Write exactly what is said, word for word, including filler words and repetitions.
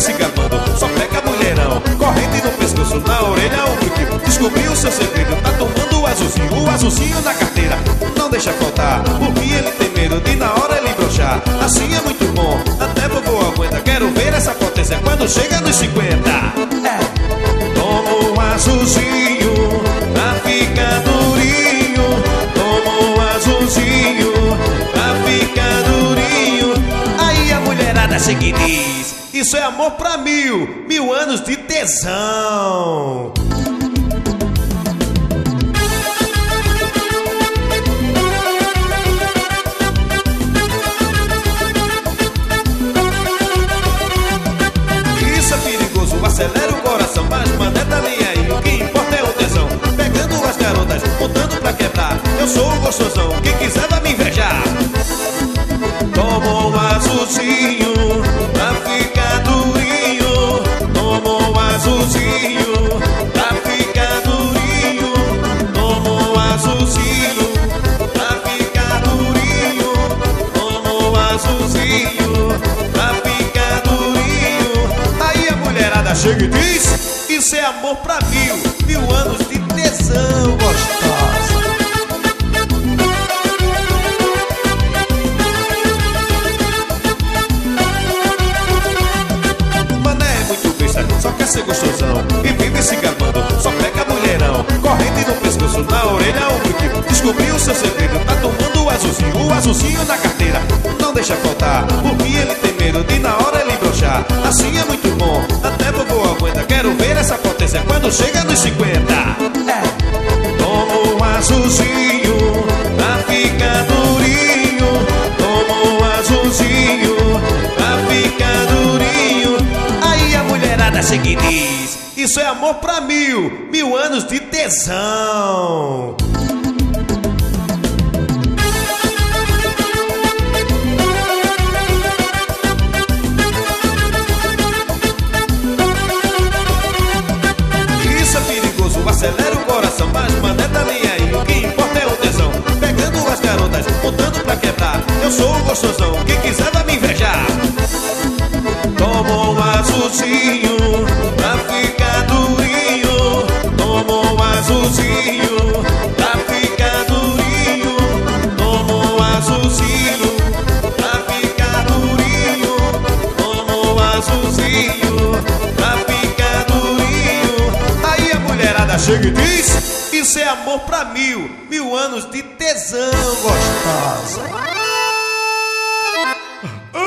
se gabando, só pega mulherão. Corrente no pescoço, na orelha um pique. Descobriu seu segredo, tá tomando o azulzinho. O azulzinho na carteira, não deixa faltar, porque ele tem medo de na hora ele broxar. Assim é muito bom, até vovô aguenta. Quero ver essa potência quando chega nos cinquenta. É. Toma um azulzinho pra ficar durinho. Toma um azulzinho pra ficar durinho. Aí a mulherada chega e diz: isso é amor pra mil, mil anos de tesão. Isso é perigoso, acelera o coração, mas mané tá nem aí, o que importa é o tesão. Pegando as garotas, botando pra quebrar, eu sou o gostosão, quem quiser vai me invejar. Toma um azulzinho pra ficar durinho. Toma um azulzinho pra ficar durinho. Toma um azulzinho pra ficar durinho. Toma um azulzinho pra ficar durinho. Aí a mulherada chega e diz: isso é amor pra mil, mil anos de tesão gostosa. Só quer ser gostosão e vive se gabando, só pega mulherão. Corrente no pescoço, na orelha um brinque. Descobriu seu segredo, tá tomando o azulzinho. O azulzinho na carteira, não deixa faltar, porque ele tem medo de na hora ele broxar. Assim é muito bom, até vovô aguenta. Quero ver essa potência quando chega nos cinquenta. É. Toma um azulzinho pra ficar durinho. Toma um azulzinho pra ficar durinho. Aí a mulherada chega e diz: isso é amor pra mil, mil anos de tesão. Isso é perigoso, acelera o coração, mas mané tá nem aí, o que importa é o tesão. Pegando as garotas, botando pra quebrar, eu sou o gostosão, quem quiser vai me invejar. Toma um azulzinho pra ficar durinho. Toma um azulzinho pra ficar durinho. Toma um azulzinho pra ficar durinho. Toma um azulzinho pra ficar durinho. Aí a mulherada chega e diz: isso é amor pra mil, mil anos de tesão gostosa.